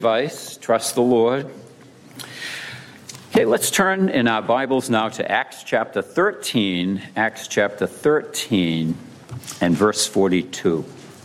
Advice, trust the Lord. Okay, let's turn in our Bibles now to Acts chapter 13. Acts chapter 13 and verse 42.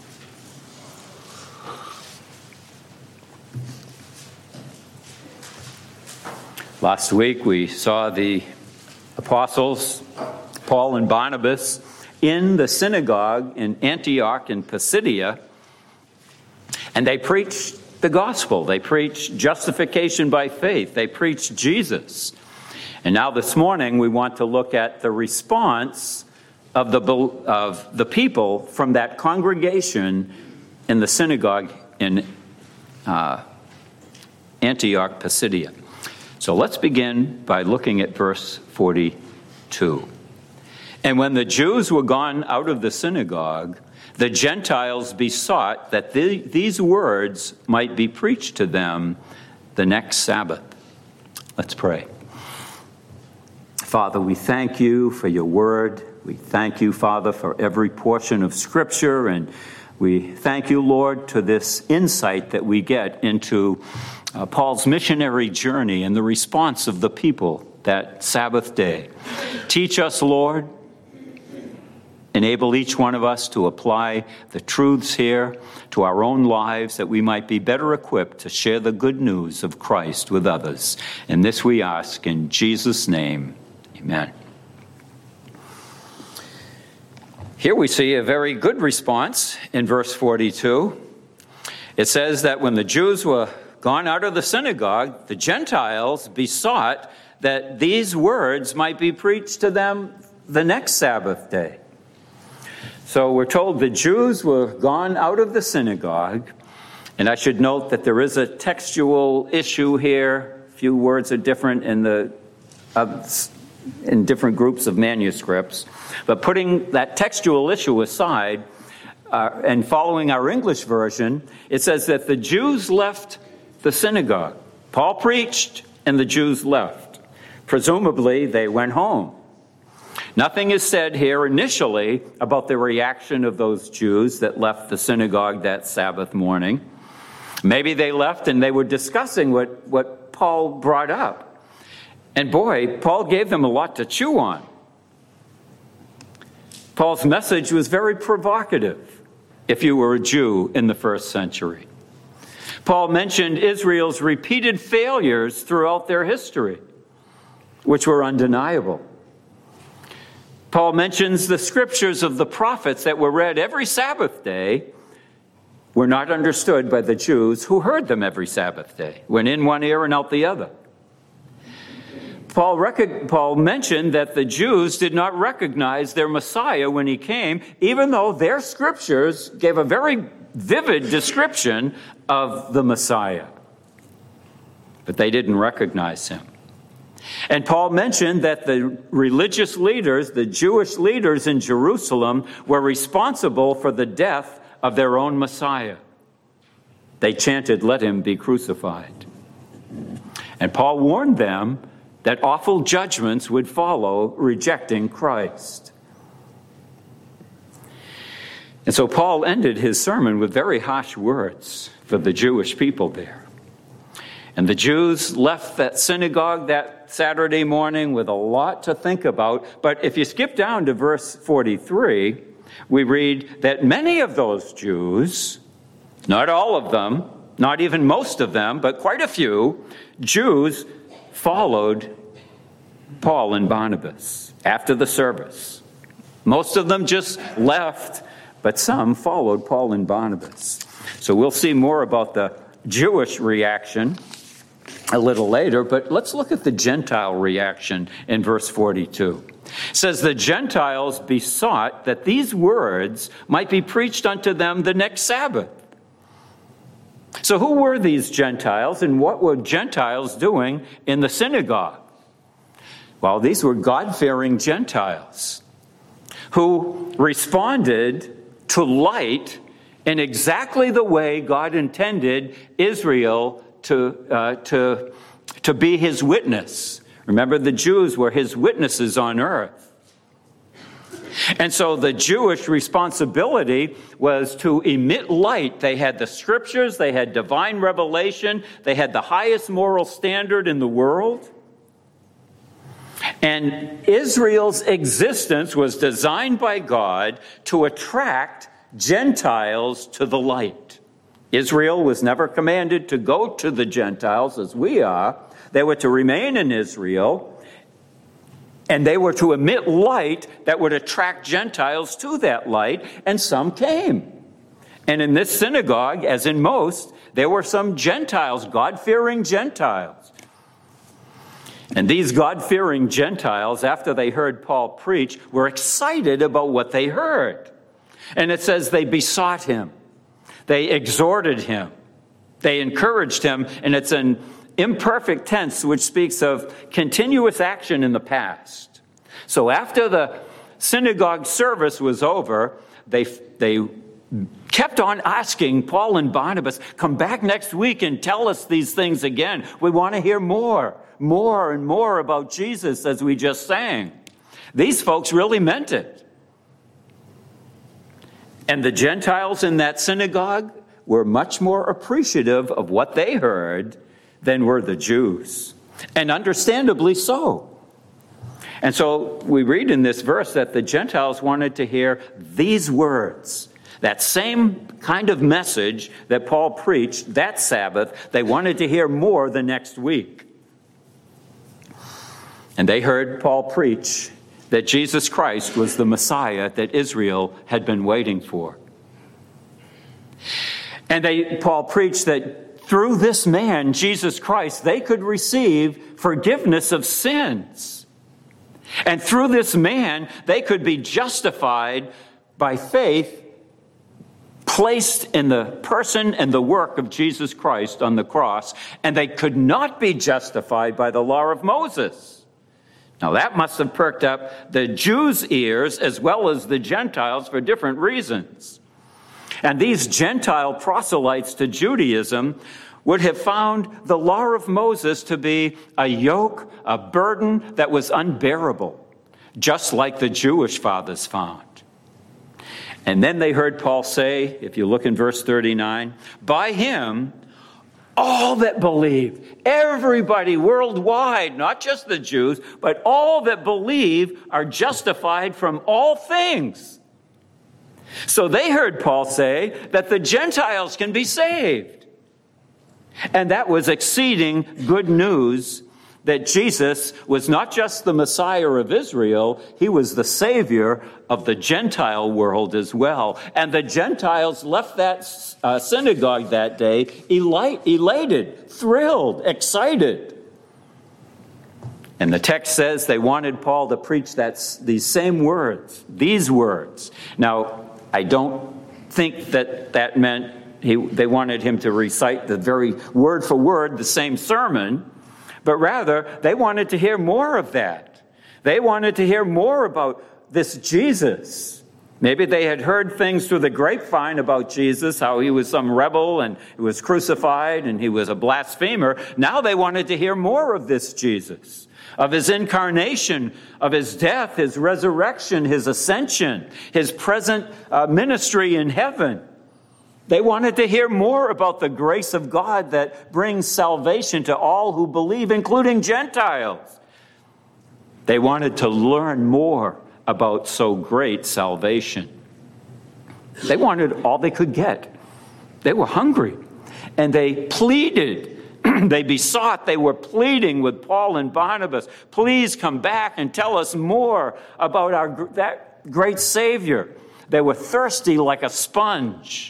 Last week we saw the apostles, Paul and Barnabas, in the synagogue in Antioch in Pisidia, and they preached the gospel. They preached justification by faith. They preached Jesus. And now this morning we want to look at the response of the people from that congregation in the synagogue in Antioch, Pisidia. So let's begin by looking at verse 42. And when the Jews were gone out of the synagogue, the Gentiles besought that these words might be preached to them the next Sabbath. Let's pray. Father, we thank you for your word. We thank you, Father, for every portion of Scripture. And we thank you, Lord, to this insight that we get into Paul's missionary journey and the response of the people that Sabbath day. Teach us, Lord. Enable each one of us to apply the truths here to our own lives that we might be better equipped to share the good news of Christ with others. And this we ask in Jesus' name. Amen. Here we see a very good response in verse 42. It says that when the Jews were gone out of the synagogue, the Gentiles besought that these words might be preached to them the next Sabbath day. So we're told the Jews were gone out of the synagogue, and I should note that there is a textual issue here. A few words are different in different groups of manuscripts. But putting that textual issue aside and following our English version, it says that the Jews left the synagogue. Paul preached, and the Jews left. Presumably, they went home. Nothing is said here initially about the reaction of those Jews that left the synagogue that Sabbath morning. Maybe they left and they were discussing what Paul brought up. And boy, Paul gave them a lot to chew on. Paul's message was very provocative if you were a Jew in the first century. Paul mentioned Israel's repeated failures throughout their history, which were undeniable. Paul mentions the scriptures of the prophets that were read every Sabbath day were not understood by the Jews who heard them every Sabbath day, went in one ear and out the other. Paul mentioned that the Jews did not recognize their Messiah when he came, even though their scriptures gave a very vivid description of the Messiah. But they didn't recognize him. And Paul mentioned that the religious leaders, the Jewish leaders in Jerusalem, were responsible for the death of their own Messiah. They chanted, "Let him be crucified." And Paul warned them that awful judgments would follow rejecting Christ. And so Paul ended his sermon with very harsh words for the Jewish people there. And the Jews left that synagogue that Saturday morning with a lot to think about. But if you skip down to verse 43, we read that many of those Jews, not all of them, not even most of them, but quite a few Jews followed Paul and Barnabas after the service. Most of them just left, but some followed Paul and Barnabas. So we'll see more about the Jewish reaction a little later, but let's look at the Gentile reaction in verse 42. It says, the Gentiles besought that these words might be preached unto them the next Sabbath. So who were these Gentiles, and what were Gentiles doing in the synagogue? Well, these were God-fearing Gentiles who responded to light in exactly the way God intended Israel to be his witness. Remember, the Jews were his witnesses on earth. And so the Jewish responsibility was to emit light. They had the scriptures, they had divine revelation, they had the highest moral standard in the world. And Israel's existence was designed by God to attract Gentiles to the light. Israel was never commanded to go to the Gentiles as we are. They were to remain in Israel. And they were to emit light that would attract Gentiles to that light, and some came. And in this synagogue, as in most, there were some Gentiles, God-fearing Gentiles. And these God-fearing Gentiles, after they heard Paul preach, were excited about what they heard. And it says they besought him. They exhorted him. They encouraged him, and it's an imperfect tense, which speaks of continuous action in the past. So after the synagogue service was over, they kept on asking Paul and Barnabas, come back next week and tell us these things again. We want to hear more and more about Jesus, as we just sang. These folks really meant it. And the Gentiles in that synagogue were much more appreciative of what they heard than were the Jews, and understandably so. And so we read in this verse that the Gentiles wanted to hear these words, that same kind of message that Paul preached that Sabbath. They wanted to hear more the next week. And they heard Paul preach that Jesus Christ was the Messiah that Israel had been waiting for. And Paul preached that through this man, Jesus Christ, they could receive forgiveness of sins. And through this man, they could be justified by faith, placed in the person and the work of Jesus Christ on the cross. And they could not be justified by the law of Moses. Now that must have perked up the Jews' ears as well as the Gentiles for different reasons. And these Gentile proselytes to Judaism would have found the law of Moses to be a yoke, a burden that was unbearable, just like the Jewish fathers found. And then they heard Paul say, if you look in verse 39, by him, all that believe, everybody worldwide, not just the Jews, but all that believe are justified from all things. So they heard Paul say that the Gentiles can be saved. And that was exceeding good news, that Jesus was not just the Messiah of Israel, he was the Savior of the Gentile world as well. And the Gentiles left that synagogue that day elated, thrilled, excited. And the text says they wanted Paul to preach these same words, these words. Now, I don't think that meant they wanted him to recite the very word for word the same sermon, but rather they wanted to hear more of that. They wanted to hear more about this Jesus. Maybe they had heard things through the grapevine about Jesus, how he was some rebel and he was crucified and he was a blasphemer. Now they wanted to hear more of this Jesus, of his incarnation, of his death, his resurrection, his ascension, his present ministry in heaven. They wanted to hear more about the grace of God that brings salvation to all who believe, including Gentiles. They wanted to learn more about so great salvation. They wanted all they could get. They were hungry, and they pleaded. They besought, they were pleading with Paul and Barnabas, please come back and tell us more about that great Savior. They were thirsty like a sponge.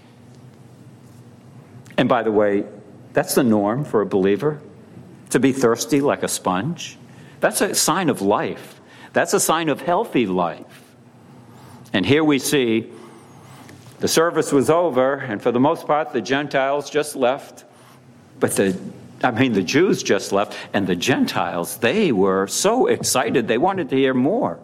And by the way, that's the norm for a believer, to be thirsty like a sponge. That's a sign of life. That's a sign of healthy life. And here we see the service was over, and for the most part, the Gentiles just left. But the Jews just left, and the Gentiles, they were so excited, they wanted to hear more.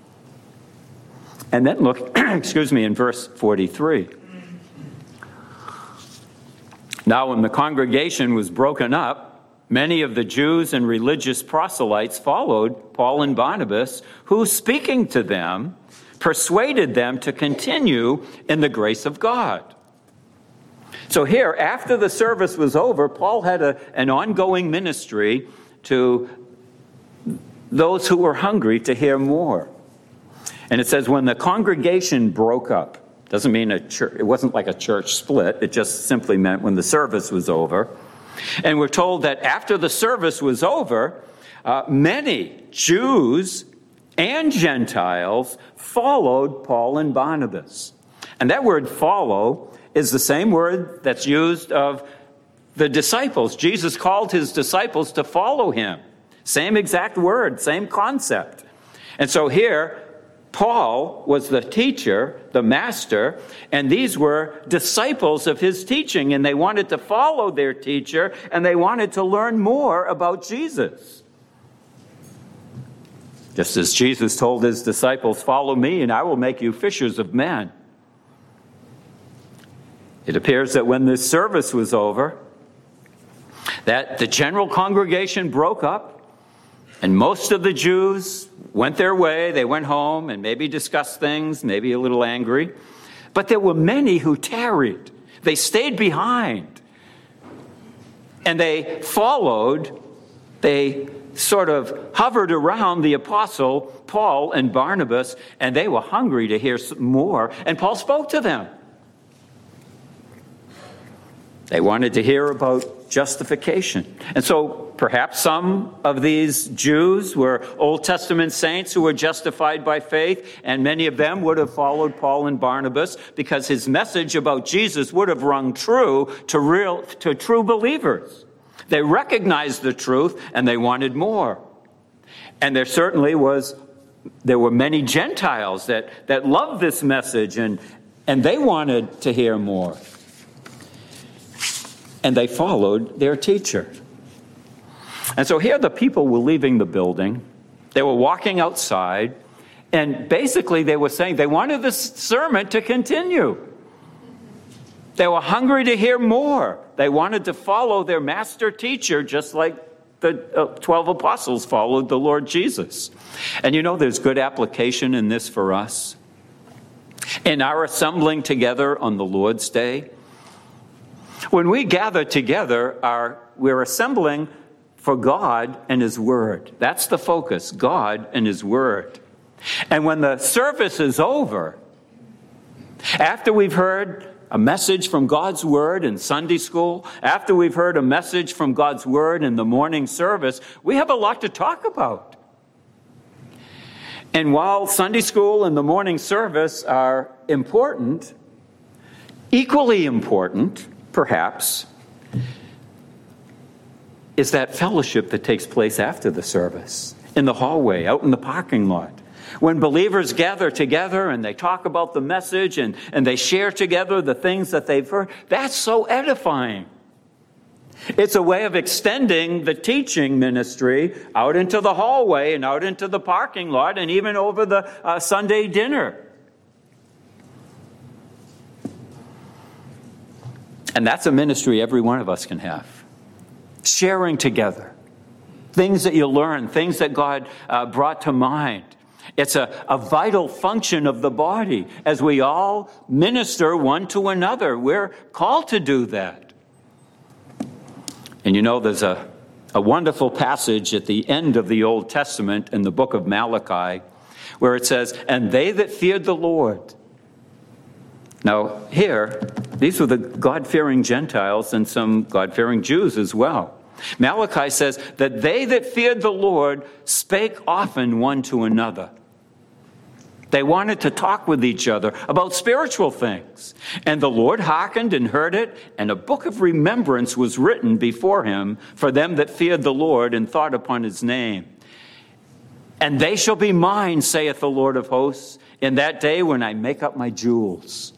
And then look, in verse 43. Now when the congregation was broken up, Many of the Jews and religious proselytes followed Paul and Barnabas, who, speaking to them, persuaded them to continue in the grace of God. So here, after the service was over, Paul had an ongoing ministry to those who were hungry to hear more. And it says, when the congregation broke up, doesn't mean it wasn't like a church split, it just simply meant when the service was over. And we're told that after the service was over, many Jews and Gentiles followed Paul and Barnabas. And that word follow is the same word that's used of the disciples. Jesus called his disciples to follow him. Same exact word, same concept. And so here, Paul was the teacher, the master, and these were disciples of his teaching, and they wanted to follow their teacher, and they wanted to learn more about Jesus. Just as Jesus told his disciples, "Follow me, and I will make you fishers of men." It appears that when this service was over, that the general congregation broke up, and most of the Jews went their way. They went home and maybe discussed things, maybe a little angry. But there were many who tarried. They stayed behind. And they followed, they sort of hovered around the apostle Paul and Barnabas, and they were hungry to hear more. And Paul spoke to them. They wanted to hear about justification. And so perhaps some of these Jews were Old Testament saints who were justified by faith, and many of them would have followed Paul and Barnabas because his message about Jesus would have rung true to true believers. They recognized the truth and they wanted more. And there were many Gentiles that loved this message and they wanted to hear more. And they followed their teacher. And so here the people were leaving the building. They were walking outside. And basically they were saying they wanted this sermon to continue. They were hungry to hear more. They wanted to follow their master teacher just like the 12 apostles followed the Lord Jesus. And you know, there's good application in this for us. In our assembling together on the Lord's Day, when we gather together, we're assembling for God and His Word. That's the focus, God and His Word. And when the service is over, after we've heard a message from God's Word in Sunday school, after we've heard a message from God's Word in the morning service, we have a lot to talk about. And while Sunday school and the morning service are important, equally important, perhaps, is that fellowship that takes place after the service, in the hallway, out in the parking lot. When believers gather together and they talk about the message and they share together the things that they've heard, that's so edifying. It's a way of extending the teaching ministry out into the hallway and out into the parking lot and even over the Sunday dinner. And that's a ministry every one of us can have. Sharing together. Things that you learn, things that God brought to mind. It's a vital function of the body. As we all minister one to another, we're called to do that. And you know, there's a wonderful passage at the end of the Old Testament in the book of Malachi where it says, "And they that feared the Lord." Now, here, these were the God-fearing Gentiles and some God-fearing Jews as well. Malachi says that they that feared the Lord spake often one to another. They wanted to talk with each other about spiritual things. And the Lord hearkened and heard it, and a book of remembrance was written before him for them that feared the Lord and thought upon his name. And they shall be mine, saith the Lord of hosts, in that day when I make up my jewels.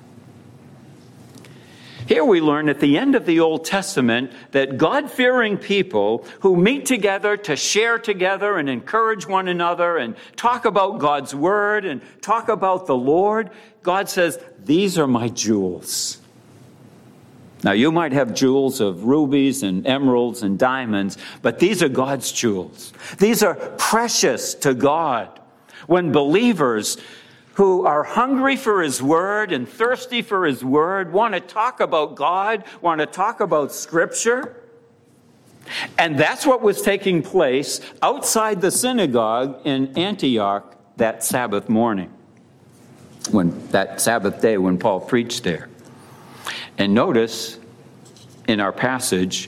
Here we learn at the end of the Old Testament that God-fearing people who meet together to share together and encourage one another and talk about God's Word and talk about the Lord, God says, these are my jewels. Now, you might have jewels of rubies and emeralds and diamonds, but these are God's jewels. These are precious to God. When believers who are hungry for His Word and thirsty for His Word want to talk about God, want to talk about Scripture, and that's what was taking place outside the synagogue in Antioch that Sabbath morning, that Sabbath day when Paul preached there. And notice in our passage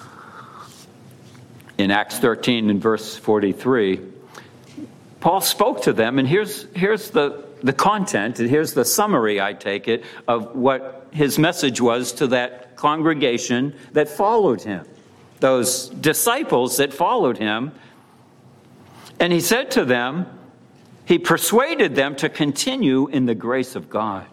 in Acts 13 and verse 43, Paul spoke to them, and here's the content, and here's the summary, I take it, of what his message was to that congregation that followed him, those disciples that followed him. And he said to them, he persuaded them to continue in the grace of God.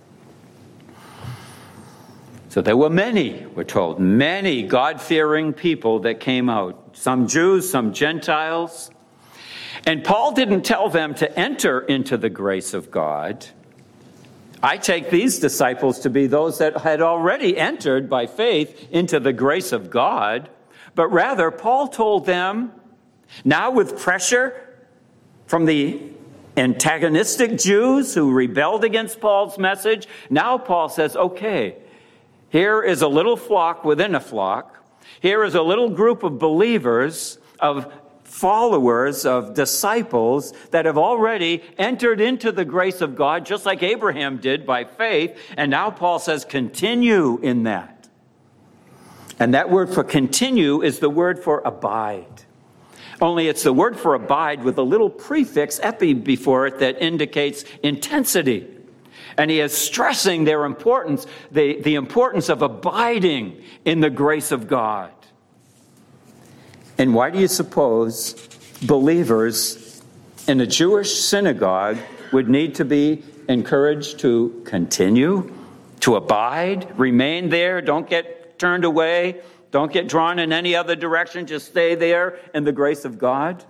So there were many, we're told, many God-fearing people that came out. Some Jews, some Gentiles. And Paul didn't tell them to enter into the grace of God. I take these disciples to be those that had already entered by faith into the grace of God. But rather, Paul told them, now with pressure from the antagonistic Jews who rebelled against Paul's message, now Paul says, okay, here is a little flock within a flock. Here is a little group of believers, of followers, of disciples that have already entered into the grace of God, just like Abraham did by faith. And now Paul says, continue in that. And that word for continue is the word for abide. Only it's the word for abide with a little prefix, epi, before it that indicates intensity. And he is stressing their importance, the importance of abiding in the grace of God. And why do you suppose believers in a Jewish synagogue would need to be encouraged to continue, to abide, remain there, don't get turned away, don't get drawn in any other direction, just stay there in the grace of God?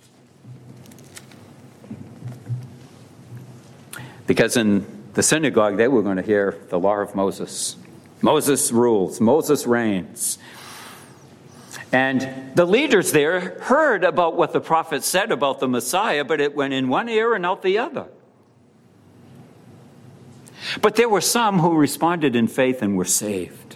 Because in the synagogue, they were going to hear the law of Moses. Moses rules. Moses reigns. And the leaders there heard about what the prophet said about the Messiah, but it went in one ear and out the other. But there were some who responded in faith and were saved.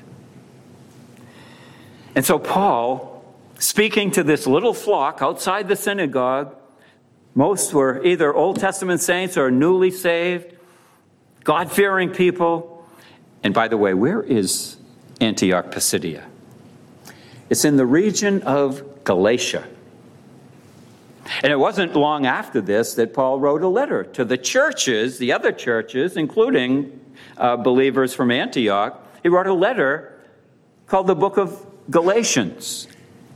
And so Paul, speaking to this little flock outside the synagogue, most were either Old Testament saints or newly saved, God-fearing people. And by the way, where is Antioch Pisidia? It's in the region of Galatia. And it wasn't long after this that Paul wrote a letter to the churches, the other churches, including believers from Antioch. He wrote a letter called the Book of Galatians.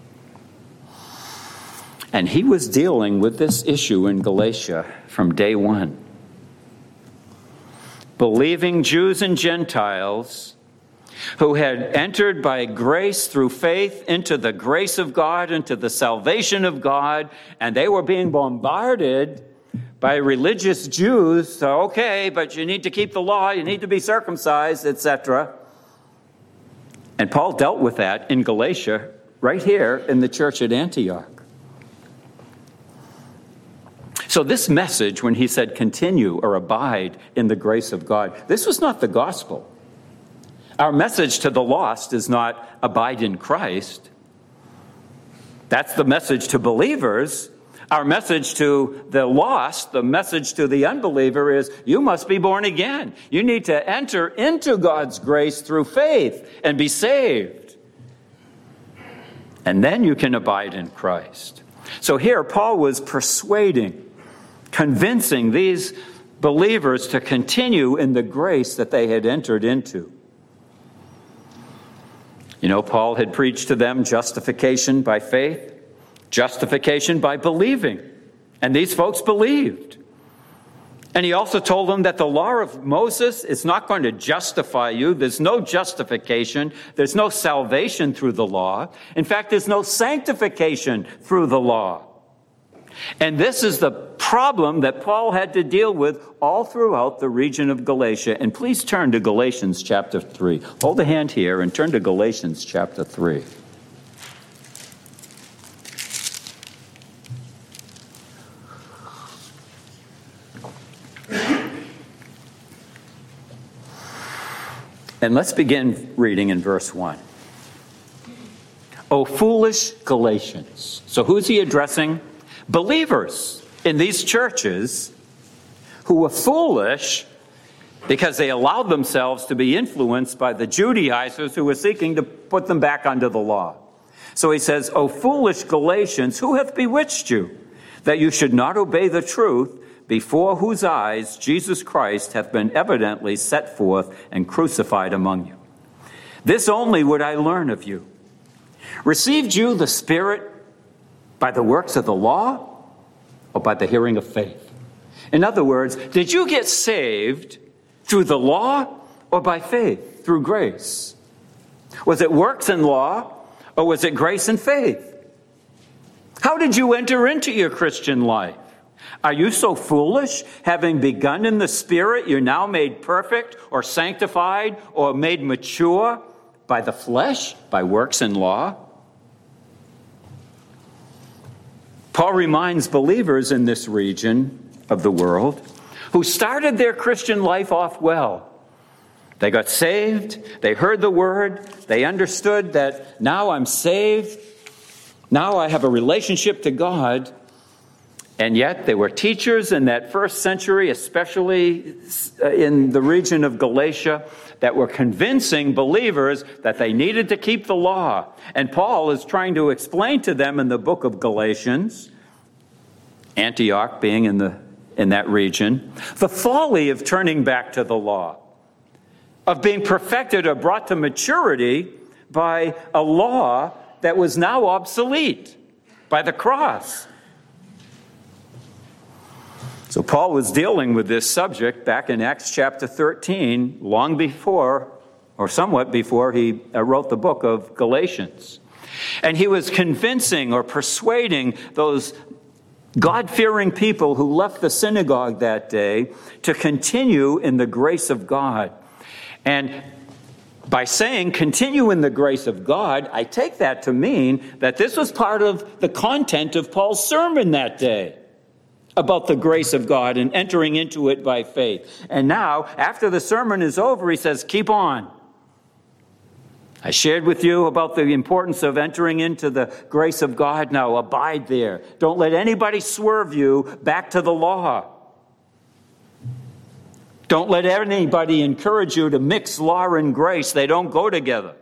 And he was dealing with this issue in Galatia from day one. Believing Jews and Gentiles who had entered by grace through faith into the grace of God, into the salvation of God, and they were being bombarded by religious Jews. So, okay, but you need to keep the law, you need to be circumcised, etc. And Paul dealt with that in Galatia, right here in the church at Antioch. So this message, when he said continue or abide in the grace of God, this was not the gospel. Our message to the lost is not abide in Christ. That's the message to believers. Our message to the lost, the message to the unbeliever is you must be born again. You need to enter into God's grace through faith and be saved. And then you can abide in Christ. So here Paul was persuading, convincing these believers to continue in the grace that they had entered into. You know, Paul had preached to them justification by faith, justification by believing. And these folks believed. And he also told them that the law of Moses is not going to justify you. There's no justification. There's no salvation through the law. In fact, there's no sanctification through the law. And this is the problem that Paul had to deal with all throughout the region of Galatia. And please turn to Galatians chapter 3. Hold a hand here and turn to Galatians chapter 3. And let's begin reading in verse 1. O foolish Galatians. So who's he addressing? Believers in these churches who were foolish because they allowed themselves to be influenced by the Judaizers who were seeking to put them back under the law. So he says, O foolish Galatians, who hath bewitched you, that you should not obey the truth, before whose eyes Jesus Christ hath been evidently set forth and crucified among you? This only would I learn of you. Received you the Spirit by the works of the law, or by the hearing of faith? In other words, did you get saved through the law or by faith, through grace? Was it works and law, or was it grace and faith? How did you enter into your Christian life? Are you so foolish, having begun in the Spirit, you're now made perfect or sanctified or made mature by the flesh, by works and law? Paul reminds believers in this region of the world who started their Christian life off well. They got saved, they heard the word, they understood that now I'm saved, now I have a relationship to God. And yet there were teachers in that first century, especially in the region of Galatia, that were convincing believers that they needed to keep the law. And Paul is trying to explain to them in the book of Galatians, Antioch being in that region, the folly of turning back to the law, of being perfected or brought to maturity by a law that was now obsolete, by the cross. So Paul was dealing with this subject back in Acts chapter 13, long before, or somewhat before, he wrote the book of Galatians. And he was convincing or persuading those God-fearing people who left the synagogue that day to continue in the grace of God. And by saying continue in the grace of God, I take that to mean that this was part of the content of Paul's sermon that day, about the grace of God and entering into it by faith. And now, after the sermon is over, he says, keep on. I shared with you about the importance of entering into the grace of God. Now, abide there. Don't let anybody swerve you back to the law. Don't let anybody encourage you to mix law and grace. They don't go together.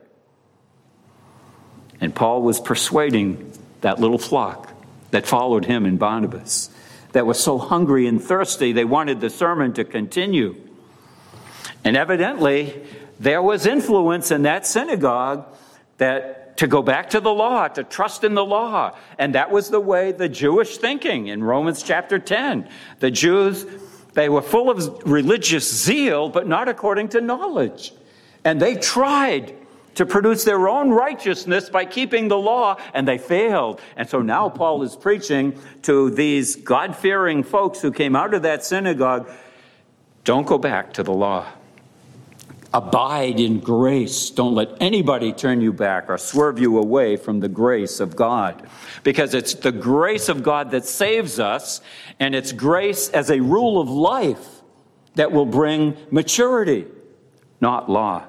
And Paul was persuading that little flock that followed him and Barnabas, that was so hungry and thirsty, they wanted the sermon to continue. And evidently, there was influence in that synagogue that to go back to the law, to trust in the law. And that was the way the Jewish thinking in Romans chapter 10. The Jews, they were full of religious zeal, but not according to knowledge. And they tried to produce their own righteousness by keeping the law, and they failed. And so now Paul is preaching to these God-fearing folks who came out of that synagogue, don't go back to the law. Abide in grace. Don't let anybody turn you back or swerve you away from the grace of God. Because it's the grace of God that saves us, and it's grace as a rule of life that will bring maturity, not law.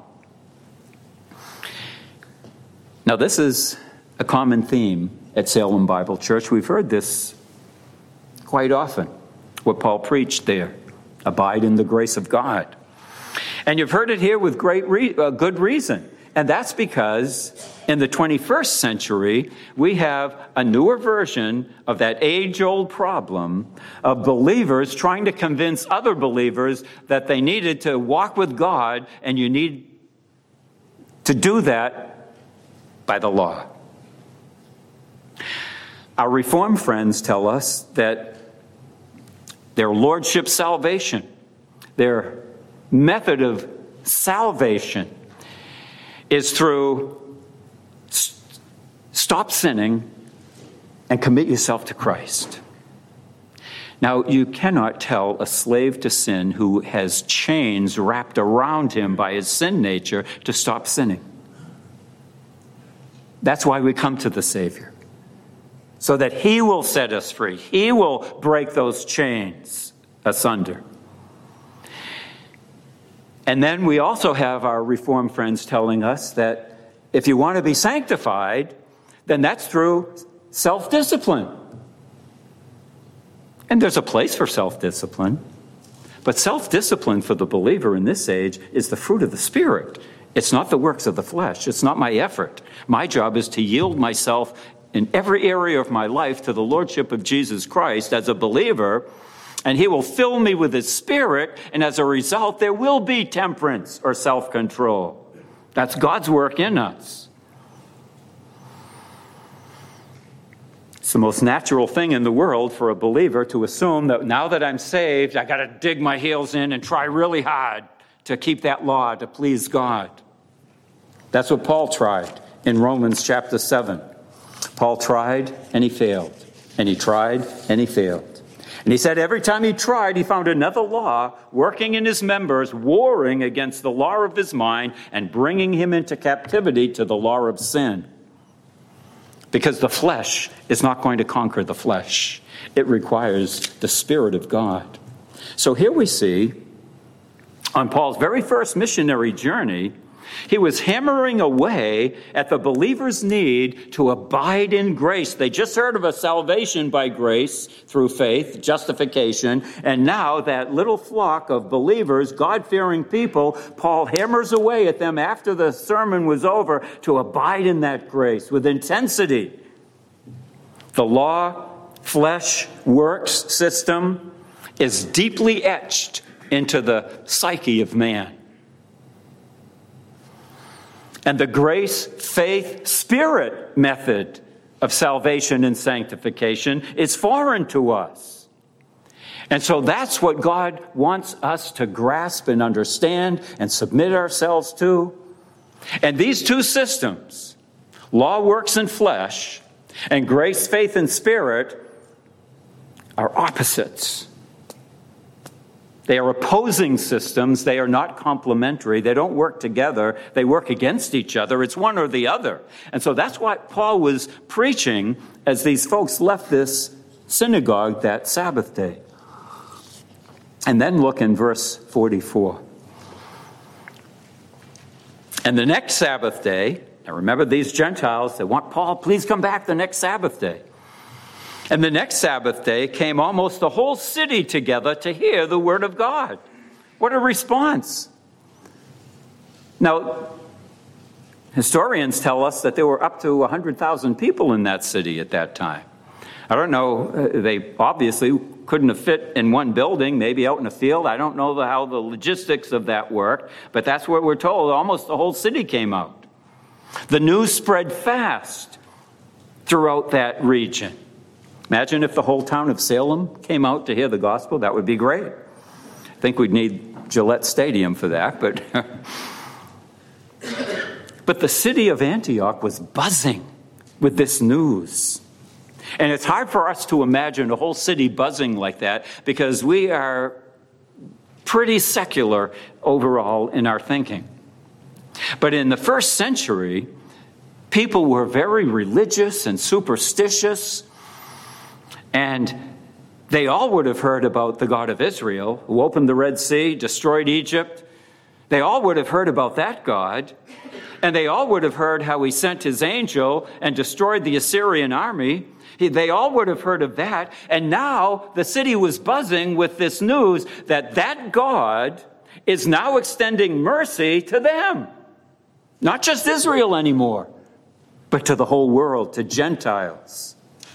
Now, this is a common theme at Salem Bible Church. We've heard this quite often, what Paul preached there. Abide in the grace of God. And you've heard it here with good reason. And that's because in the 21st century, we have a newer version of that age-old problem of believers trying to convince other believers that they needed to walk with God, and you need to do that by the law. Our Reformed friends tell us that their lordship salvation, their method of salvation, is through stop sinning and commit yourself to Christ. Now, you cannot tell a slave to sin who has chains wrapped around him by his sin nature to stop sinning. That's why we come to the Savior, so that he will set us free. He will break those chains asunder. And then we also have our Reformed friends telling us that if you want to be sanctified, then that's through self-discipline. And there's a place for self-discipline. But self-discipline for the believer in this age is the fruit of the Spirit. It's not the works of the flesh. It's not my effort. My job is to yield myself in every area of my life to the Lordship of Jesus Christ as a believer, and he will fill me with his Spirit, and as a result, there will be temperance or self-control. That's God's work in us. It's the most natural thing in the world for a believer to assume that now that I'm saved, I got to dig my heels in and try really hard to keep that law, to please God. That's what Paul tried in Romans chapter 7. Paul tried and he failed. And he tried and he failed. And he said every time he tried, he found another law working in his members, warring against the law of his mind and bringing him into captivity to the law of sin. Because the flesh is not going to conquer the flesh. It requires the Spirit of God. So here we see, on Paul's very first missionary journey, he was hammering away at the believer's need to abide in grace. They just heard of a salvation by grace through faith, justification, and now that little flock of believers, God-fearing people, Paul hammers away at them after the sermon was over to abide in that grace with intensity. The law, flesh, works system is deeply etched into the psyche of man. And the grace, faith, Spirit method of salvation and sanctification is foreign to us. And so that's what God wants us to grasp and understand and submit ourselves to. And these two systems, law, works, and flesh, and grace, faith, and Spirit, are opposites. They are opposing systems. They are not complementary. They don't work together. They work against each other. It's one or the other. And so that's what Paul was preaching as these folks left this synagogue that Sabbath day. And then look in verse 44. And the next Sabbath day, now remember these Gentiles, they want Paul, please come back the next Sabbath day. And the next Sabbath day came almost the whole city together to hear the word of God. What a response. Now, historians tell us that there were up to 100,000 people in that city at that time. I don't know, they obviously couldn't have fit in one building, maybe out in a field. I don't know how the logistics of that worked, but that's what we're told. Almost the whole city came out. The news spread fast throughout that region. Imagine if the whole town of Salem came out to hear the gospel. That would be great. I think we'd need Gillette Stadium for that. But the city of Antioch was buzzing with this news. And it's hard for us to imagine a whole city buzzing like that because we are pretty secular overall in our thinking. But in the first century, people were very religious and superstitious. And they all would have heard about the God of Israel, who opened the Red Sea, destroyed Egypt. They all would have heard about that God. And they all would have heard how he sent his angel and destroyed the Assyrian army. They all would have heard of that. And now the city was buzzing with this news that that God is now extending mercy to them. Not just Israel anymore, but to the whole world, to Gentiles.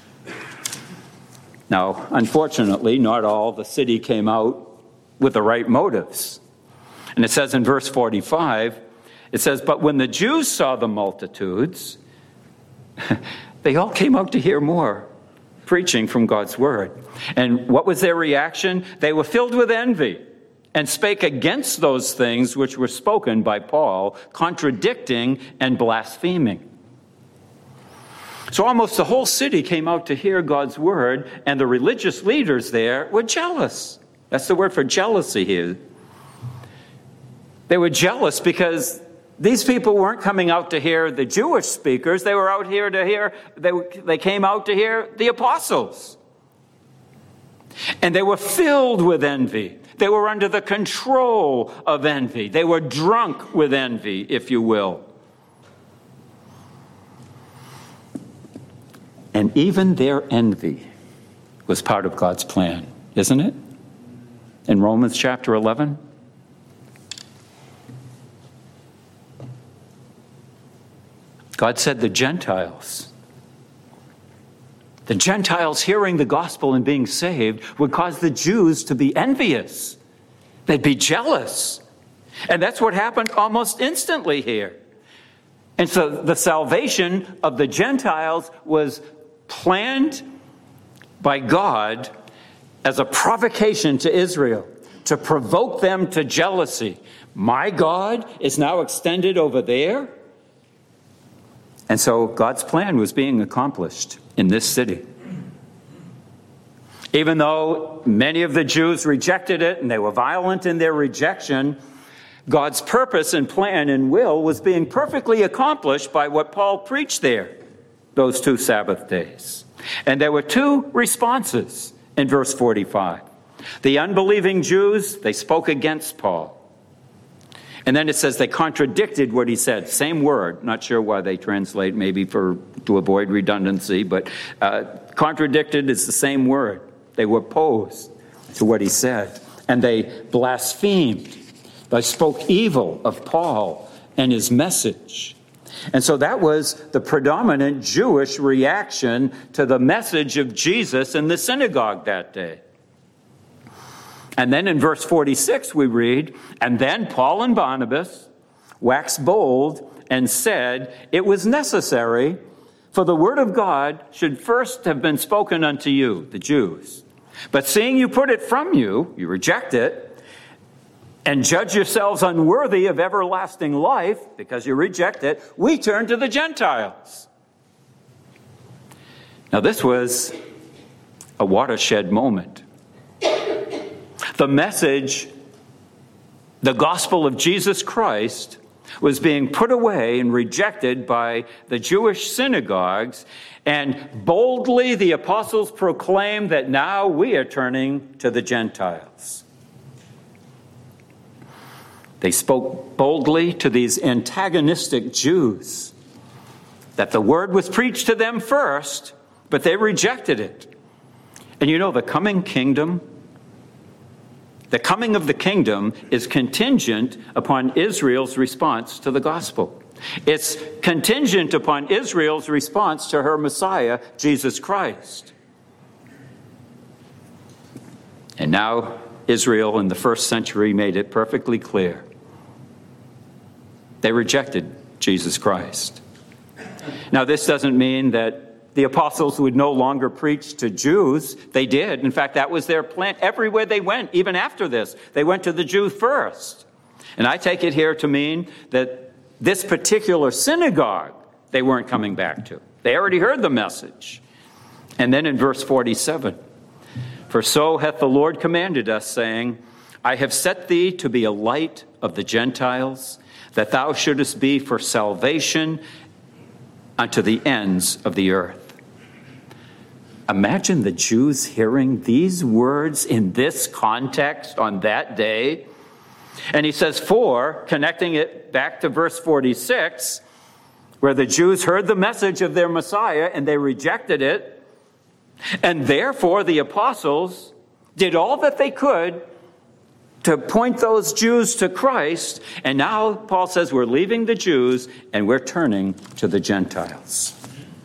Now, unfortunately, not all the city came out with the right motives. And it says in verse 45, it says, "But when the Jews saw the multitudes, they all came out to hear more preaching from God's word." And what was their reaction? They were filled with envy and spake against those things which were spoken by Paul, contradicting and blaspheming. So almost the whole city came out to hear God's word, and the religious leaders there were jealous. That's the word for jealousy here. They were jealous because these people weren't coming out to hear the Jewish speakers. They were out here to hear, they came out to hear the apostles. And they were filled with envy. They were under the control of envy. They were drunk with envy, if you will. And even their envy was part of God's plan, isn't it? In Romans chapter 11. God said the Gentiles hearing the gospel and being saved would cause the Jews to be envious. They'd be jealous. And that's what happened almost instantly here. And so the salvation of the Gentiles was planned by God as a provocation to Israel, to provoke them to jealousy. My God is now extended over there. And so God's plan was being accomplished in this city. Even though many of the Jews rejected it and they were violent in their rejection, God's purpose and plan and will was being perfectly accomplished by what Paul preached there those 2 Sabbath days. And there were 2 responses in verse 45. The unbelieving Jews, they spoke against Paul. And then it says they contradicted what he said. Same word. Not sure why they translate, maybe to avoid redundancy, but contradicted is the same word. They were opposed to what he said. And they blasphemed. They spoke evil of Paul and his message. And so that was the predominant Jewish reaction to the message of Jesus in the synagogue that day. And then in verse 46 we read, and then Paul and Barnabas waxed bold and said, it was necessary, for the word of God should first have been spoken unto you, the Jews. But seeing you put it from you, you reject it, and judge yourselves unworthy of everlasting life, because you reject it, we turn to the Gentiles. Now this was a watershed moment. The message, the gospel of Jesus Christ, was being put away and rejected by the Jewish synagogues, and boldly the apostles proclaimed that now we are turning to the Gentiles. They spoke boldly to these antagonistic Jews that the word was preached to them first, but they rejected it. And you know, the coming of the kingdom is contingent upon Israel's response to the gospel. It's contingent upon Israel's response to her Messiah, Jesus Christ. And now Israel in the first century made it perfectly clear. They rejected Jesus Christ. Now, this doesn't mean that the apostles would no longer preach to Jews. They did. In fact, that was their plan. Everywhere they went, even after this, they went to the Jews first. And I take it here to mean that this particular synagogue, they weren't coming back to. They already heard the message. And then in verse 47, for so hath the Lord commanded us, saying, I have set thee to be a light of the Gentiles, that thou shouldest be for salvation unto the ends of the earth. Imagine the Jews hearing these words in this context on that day. And he says, for, connecting it back to verse 46, where the Jews heard the message of their Messiah and they rejected it. And therefore the apostles did all that they could to point those Jews to Christ. And now Paul says we're leaving the Jews and we're turning to the Gentiles.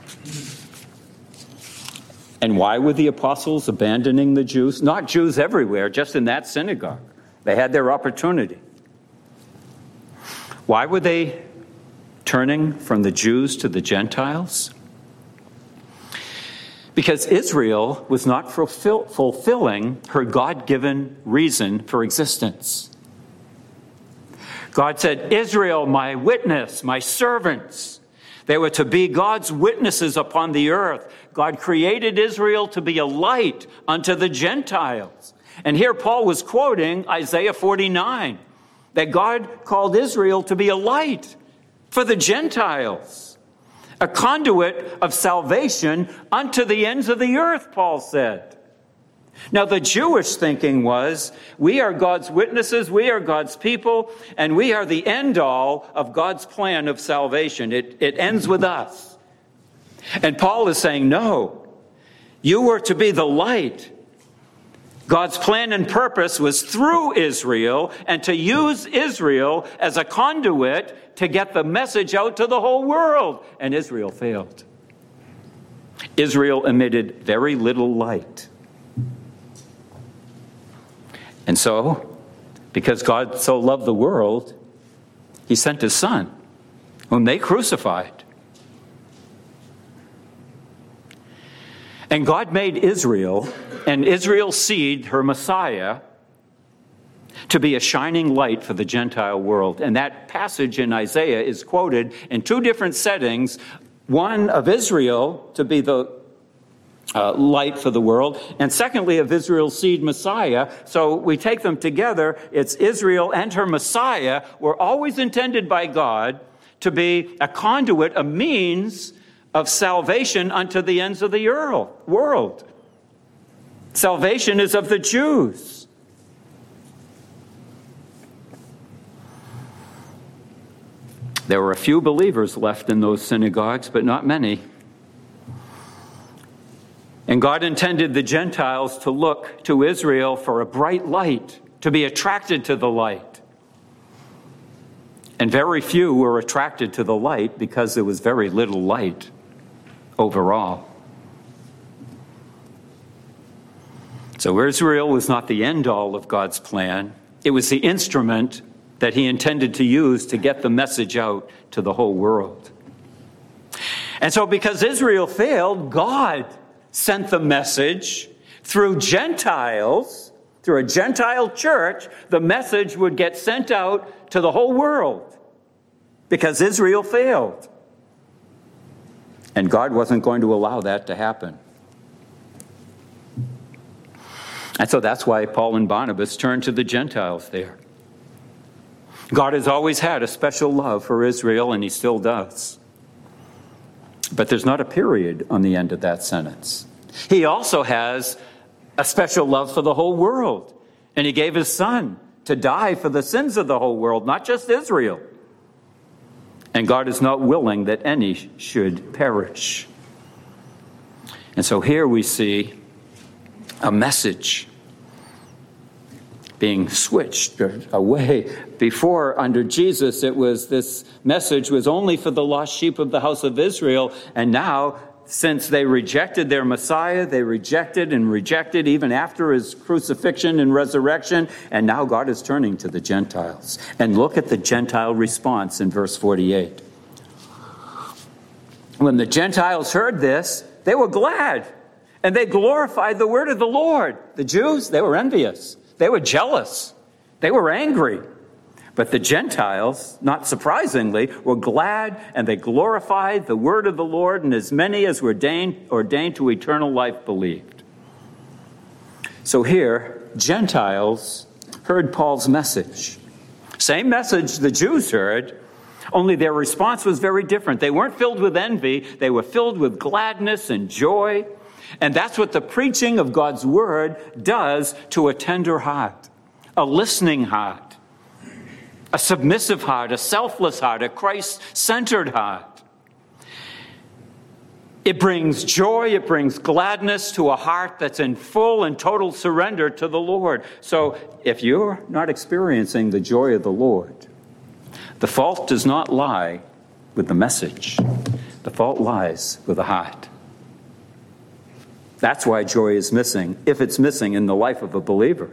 And why were the apostles abandoning the Jews? Not Jews everywhere, just in that synagogue. They had their opportunity. Why were they turning from the Jews to the Gentiles? Because Israel was not fulfilling her God-given reason for existence. God said, Israel, my witness, my servants, They were to be God's witnesses upon the earth. God created Israel to be a light unto the Gentiles. And here Paul was quoting Isaiah 49, that God called Israel to be a light for the Gentiles, a conduit of salvation unto the ends of the earth, Paul said. Now, the Jewish thinking was, we are God's witnesses, we are God's people, and we are the end-all of God's plan of salvation. It ends with us. And Paul is saying, no, you were to be the light. God's plan and purpose was through Israel, and to use Israel as a conduit to get the message out to the whole world. And Israel failed. Israel emitted very little light. And so, because God so loved the world, he sent his son, whom they crucified. And God made Israel, and Israel's seed, her Messiah, to be a shining light for the Gentile world. And that passage in Isaiah is quoted in two different settings. One of Israel to be the light for the world, and secondly of Israel's seed, Messiah. So we take them together. It's Israel and her Messiah were always intended by God to be a conduit, a means of salvation unto the ends of the world. Salvation is of the Jews. There were a few believers left in those synagogues, but not many. And God intended the Gentiles to look to Israel for a bright light, to be attracted to the light. And very few were attracted to the light because there was very little light overall. So Israel was not the end-all of God's plan. It was the instrument that he intended to use to get the message out to the whole world. And so because Israel failed, God sent the message through Gentiles, through a Gentile church. The message would get sent out to the whole world because Israel failed. And God wasn't going to allow that to happen. And so that's why Paul and Barnabas turned to the Gentiles there. God has always had a special love for Israel, and he still does. But there's not a period on the end of that sentence. He also has a special love for the whole world. And he gave his son to die for the sins of the whole world, not just Israel. And God is not willing that any should perish. And so here we see a message being switched away. Before, under Jesus, it was this message was only for the lost sheep of the house of Israel. And now, since they rejected their Messiah, they rejected even after his crucifixion and resurrection. And now God is turning to the Gentiles. And look at the Gentile response in verse 48. When the Gentiles heard this, they were glad. And they glorified the word of the Lord. The Jews, they were envious. They were jealous. They were angry. But the Gentiles, not surprisingly, were glad, and they glorified the word of the Lord, and as many as were ordained to eternal life believed. So here, Gentiles heard Paul's message. Same message the Jews heard, only their response was very different. They weren't filled with envy. They were filled with gladness and joy. And that's what the preaching of God's word does to a tender heart, a listening heart, a submissive heart, a selfless heart, a Christ-centered heart. It brings joy, it brings gladness to a heart that's in full and total surrender to the Lord. So if you're not experiencing the joy of the Lord, the fault does not lie with the message. The fault lies with the heart. That's why joy is missing, if it's missing in the life of a believer.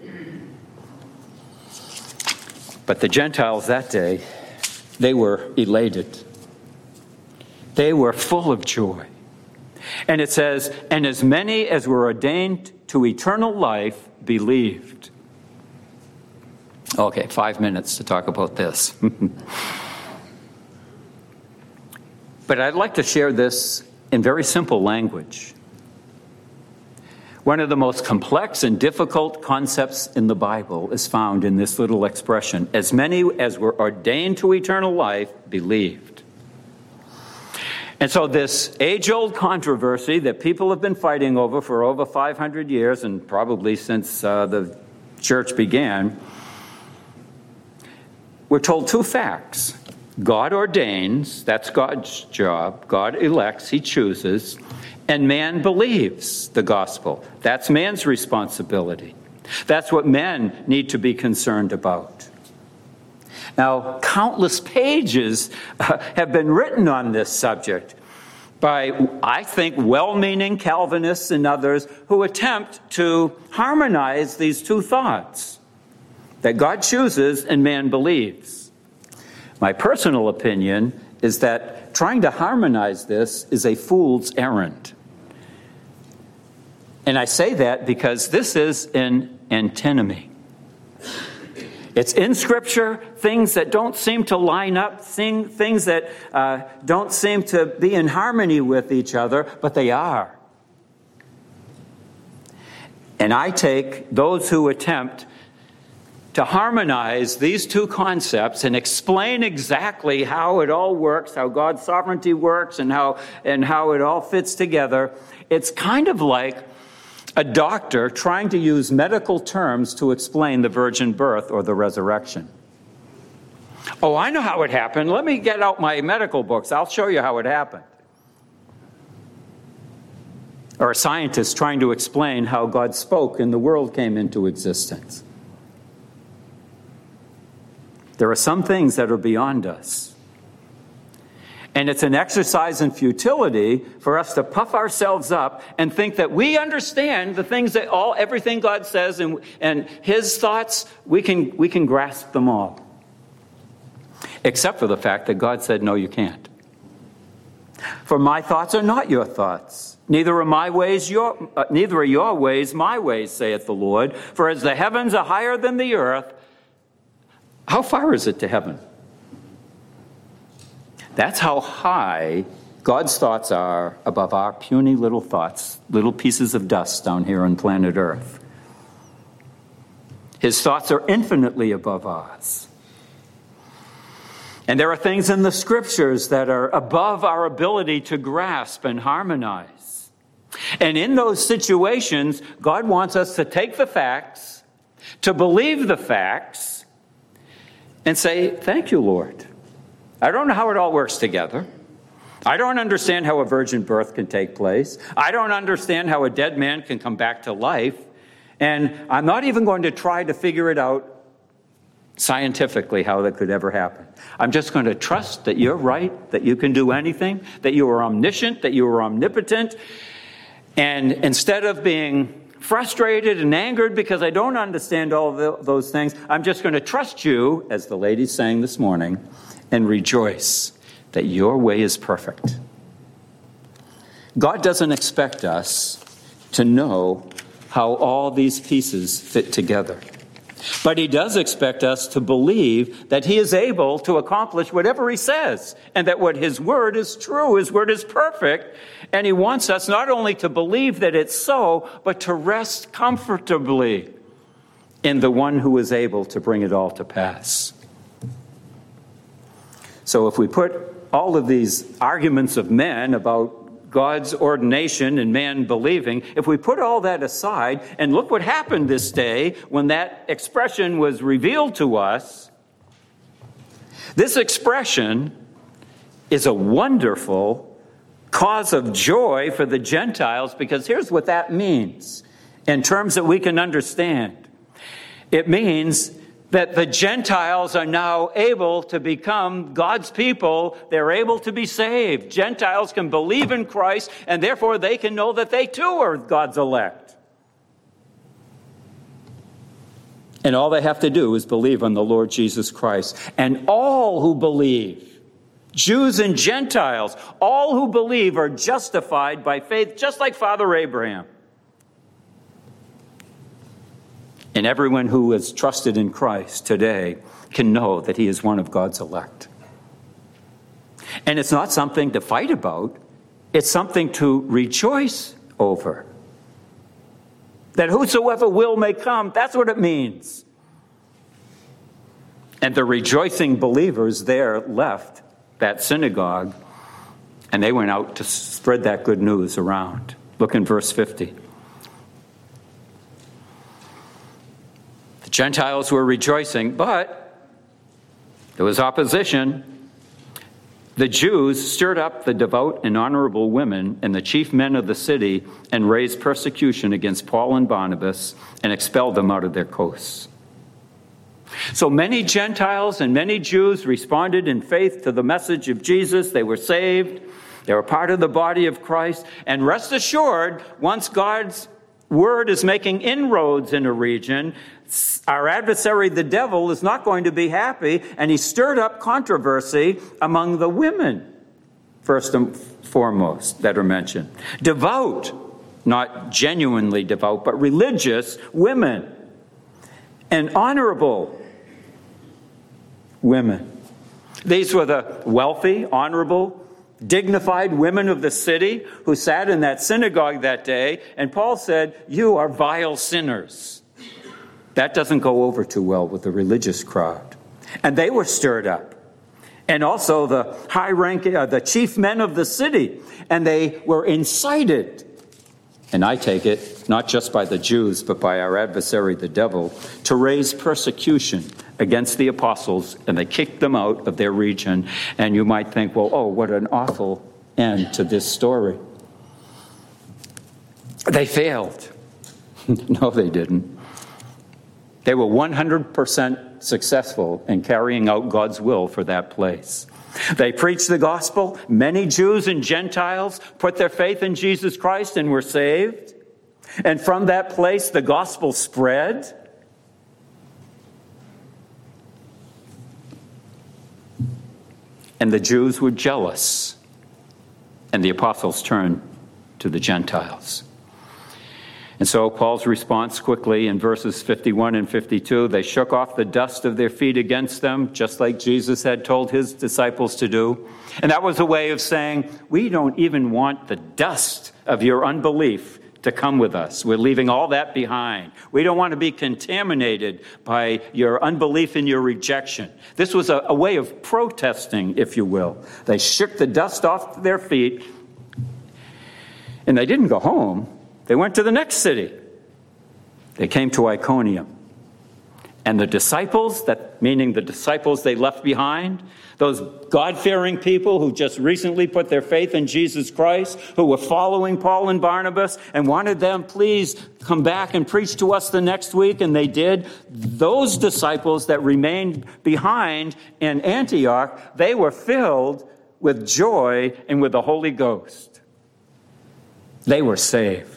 But the Gentiles that day, they were elated. They were full of joy. And it says, and as many as were ordained to eternal life believed. Okay, 5 minutes to talk about this. But I'd like to share this in very simple language. One of the most complex and difficult concepts in the Bible is found in this little expression: as many as were ordained to eternal life believed. And so this age-old controversy that people have been fighting over for over 500 years, and probably since the church began, we're told two facts. God ordains, that's God's job. God elects, he chooses. And man believes the gospel. That's man's responsibility. That's what men need to be concerned about. Now, countless pages have been written on this subject by, I think, well-meaning Calvinists and others who attempt to harmonize these two thoughts, that God chooses and man believes. My personal opinion is that trying to harmonize this is a fool's errand. And I say that because this is an antinomy. It's in Scripture, things that don't seem to line up, things that don't seem to be in harmony with each other, but they are. And I take those who attempt to harmonize these two concepts and explain exactly how it all works, how God's sovereignty works, and how it all fits together. It's kind of like a doctor trying to use medical terms to explain the virgin birth or the resurrection. Oh, I know how it happened. Let me get out my medical books. I'll show you how it happened. Or a scientist trying to explain how God spoke and the world came into existence. There are some things that are beyond us. And it's an exercise in futility for us to puff ourselves up and think that we understand the things that everything God says and his thoughts, we can grasp them all. Except for the fact that God said, no, you can't. For my thoughts are not your thoughts. Neither are your ways my ways, saith the Lord. For as the heavens are higher than the earth, how far is it to heaven? That's how high God's thoughts are above our puny little thoughts, little pieces of dust down here on planet Earth. His thoughts are infinitely above ours. And there are things in the Scriptures that are above our ability to grasp and harmonize. And in those situations, God wants us to take the facts, to believe the facts, and say, thank you, Lord. I don't know how it all works together. I don't understand how a virgin birth can take place. I don't understand how a dead man can come back to life. And I'm not even going to try to figure it out scientifically how that could ever happen. I'm just going to trust that you're right, that you can do anything, that you are omniscient, that you are omnipotent. And instead of being frustrated and angered because I don't understand all those things, I'm just going to trust you, as the lady sang this morning, and rejoice that your way is perfect. God doesn't expect us to know how all these pieces fit together. But he does expect us to believe that he is able to accomplish whatever he says, and that what his word is true, his word is perfect, and he wants us not only to believe that it's so, but to rest comfortably in the one who is able to bring it all to pass. So if we put all of these arguments of men about God's ordination and man believing, if we put all that aside and look what happened this day when that expression was revealed to us, this expression is a wonderful cause of joy for the Gentiles, because here's what that means in terms that we can understand. It means that the Gentiles are now able to become God's people. They're able to be saved. Gentiles can believe in Christ, and therefore they can know that they too are God's elect. And all they have to do is believe on the Lord Jesus Christ. And all who believe, Jews and Gentiles, all who believe are justified by faith, just like Father Abraham. And everyone who has trusted in Christ today can know that he is one of God's elect. And it's not something to fight about. It's something to rejoice over. That whosoever will may come, that's what it means. And the rejoicing believers there left that synagogue, and they went out to spread that good news around. Look in verse 50. The Gentiles were rejoicing, but there was opposition. The Jews stirred up the devout and honorable women and the chief men of the city and raised persecution against Paul and Barnabas and expelled them out of their coasts. So many Gentiles and many Jews responded in faith to the message of Jesus. They were saved. They were part of the body of Christ. And rest assured, once God's word is making inroads in a region, our adversary, the devil, is not going to be happy, and he stirred up controversy among the women, first and foremost, that are mentioned. Devout, not genuinely devout, but religious women, and honorable women. These were the wealthy, honorable, dignified women of the city who sat in that synagogue that day, and Paul said, "You are vile sinners." That doesn't go over too well with the religious crowd. And they were stirred up. And also the high-ranking, the chief men of the city. And they were incited, and I take it, not just by the Jews, but by our adversary, the devil, to raise persecution against the apostles, and they kicked them out of their region. And you might think, well, oh, what an awful end to this story. They failed. No, they didn't. They were 100% successful in carrying out God's will for that place. They preached the gospel. Many Jews and Gentiles put their faith in Jesus Christ and were saved. And from that place, the gospel spread. And the Jews were jealous. And the apostles turned to the Gentiles. And so Paul's response quickly in verses 51 and 52, they shook off the dust of their feet against them, just like Jesus had told his disciples to do. And that was a way of saying, we don't even want the dust of your unbelief to come with us. We're leaving all that behind. We don't want to be contaminated by your unbelief and your rejection. This was a way of protesting, if you will. They shook the dust off their feet, and they didn't go home. They went to the next city. They came to Iconium. And the disciples, that meaning the disciples they left behind, those God-fearing people who just recently put their faith in Jesus Christ, who were following Paul and Barnabas and wanted them, please come back and preach to us the next week, and they did. Those disciples that remained behind in Antioch, they were filled with joy and with the Holy Ghost. They were saved.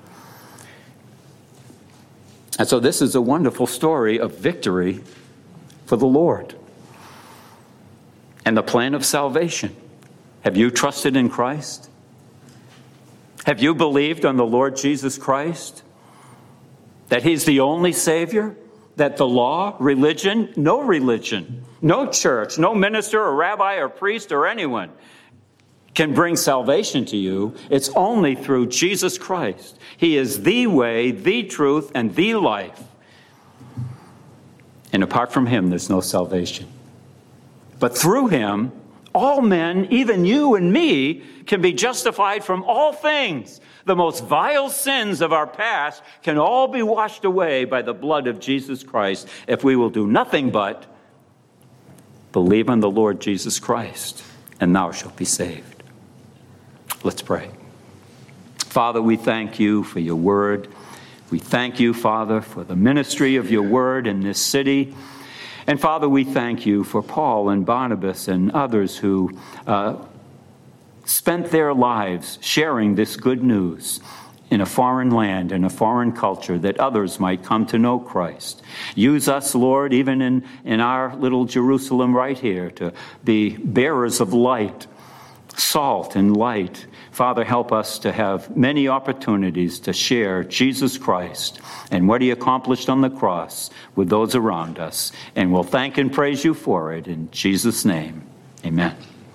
And so this is a wonderful story of victory for the Lord and the plan of salvation. Have you trusted in Christ? Have you believed on the Lord Jesus Christ? That he's the only Savior? That the law, religion, no church, no minister or rabbi or priest or anyone can bring salvation to you. It's only through Jesus Christ. He is the way, the truth, and the life. And apart from him, there's no salvation. But through him, all men, even you and me, can be justified from all things. The most vile sins of our past can all be washed away by the blood of Jesus Christ if we will do nothing but believe on the Lord Jesus Christ, and thou shalt be saved. Let's pray. Father, we thank you for your word. We thank you, Father, for the ministry of your word in this city. And Father, we thank you for Paul and Barnabas and others who spent their lives sharing this good news in a foreign land, in a foreign culture, that others might come to know Christ. Use us, Lord, even in our little Jerusalem right here, to be bearers of light, salt and light. Father, help us to have many opportunities to share Jesus Christ and what he accomplished on the cross with those around us. And we'll thank and praise you for it in Jesus' name. Amen.